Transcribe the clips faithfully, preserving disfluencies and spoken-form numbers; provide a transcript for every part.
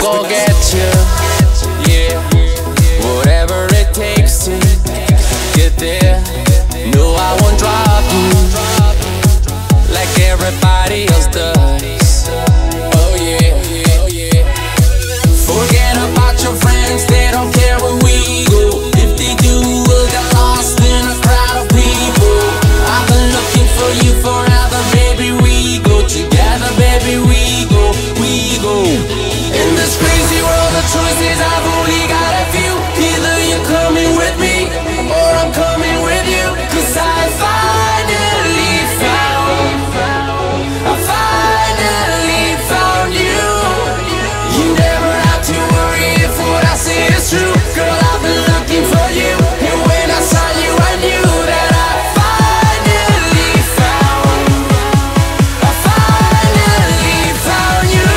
go get you. Yeah, whatever it takes to get there. No, I won't drop you like everybody else does. Oh yeah, oh yeah. Forget about your friends, they don't care where we go. If they do, we'll get lost in a crowd of people. I've been looking for you forever, baby. We go together, baby. We go, we go. In this crazy world of choices, I've only got a few. Either you're coming with me, or I'm coming with you. Cause I finally found, I finally found you. You never have to worry if what I say is true. Girl, I've been looking for you, and when I saw you, I knew that I finally found, I finally found you.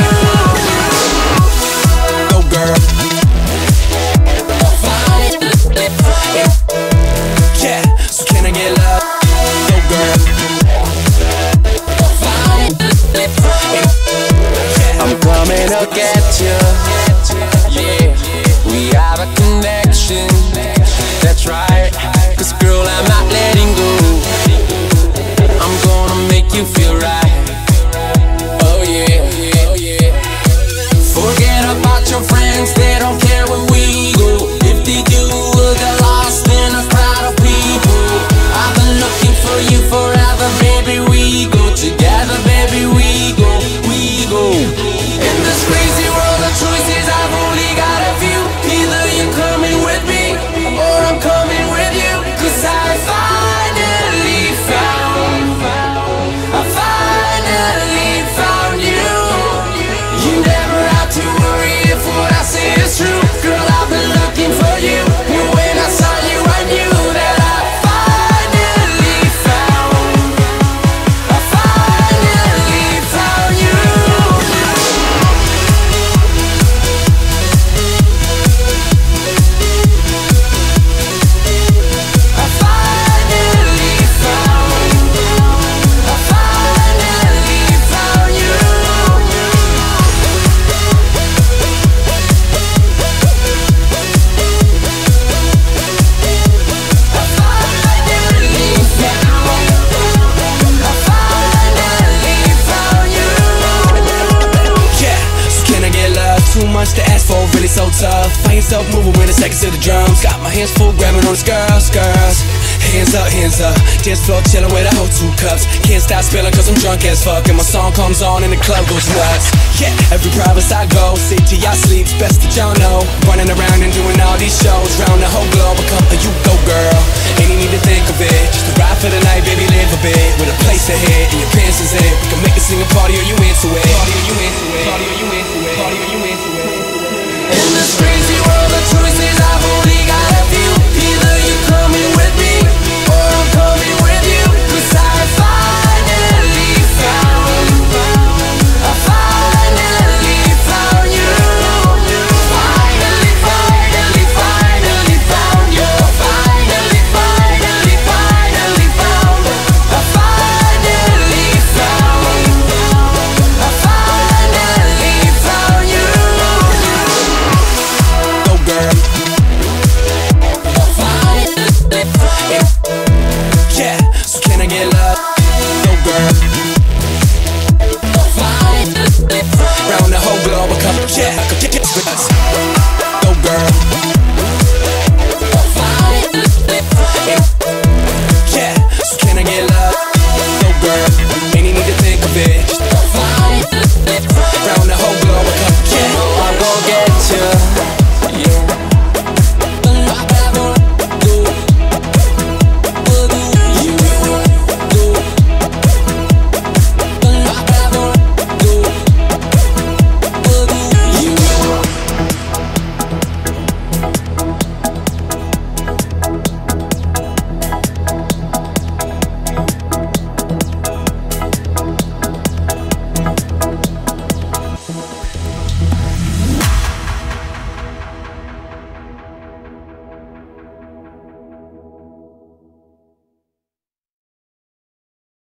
Go girl. Yeah, so can I get love? Go girl. I'm coming to get you. Yeah, we have a connection. That's right. Cause girl, I'm not letting go. I'm gonna make you feel right. Oh yeah, oh yeah. Forget about your friends, they don't care where we go. If they do, we'll get lost in a crowd of people. I've been looking for you forever, baby. We go together, baby. We go, we go. In this crazy world of choices, I've only got a few. Either you're coming with me, or I'm coming with you. Cause I finally found, I finally found you. You never have to worry if what I say is true. Girl, I've been looking for you, and when I saw you, I knew that I finally found, I finally found you. I finally found, I finally found you. I finally found, I finally found you. Yeah, so can I get love? Too much to ask for, really so tough. Find yourself moving with the seconds to the drums. Got my hands full, grabbing on the girls, girls. Hands up, hands up. Dance floor chillin' with a whole two cups. Can't stop spilling cause I'm drunk as fuck. And my song comes on and the club goes nuts. Yeah, every province I go, city I sleep, best that y'all know. Running around and doing all these shows, round the whole globe. I come for you, go girl. Ain't you need to think of it. Just a ride for the night, baby, live a bit. With a place ahead and your pants is in. We can make it sing a party or you into it. Party or you into it. Party or you into it. Party or you into it. In this crazy world of choices, I've only got a few. Either you're coming with me, or I'm coming with you. Cause I finally found, I finally found you. Finally, finally, finally found you. Finally, finally, finally found. I finally found, I finally found you. Go girl. Yeah, so can I get love? Go girl. Round the whole globe, a couple, yeah, I could get this with us. Go girl.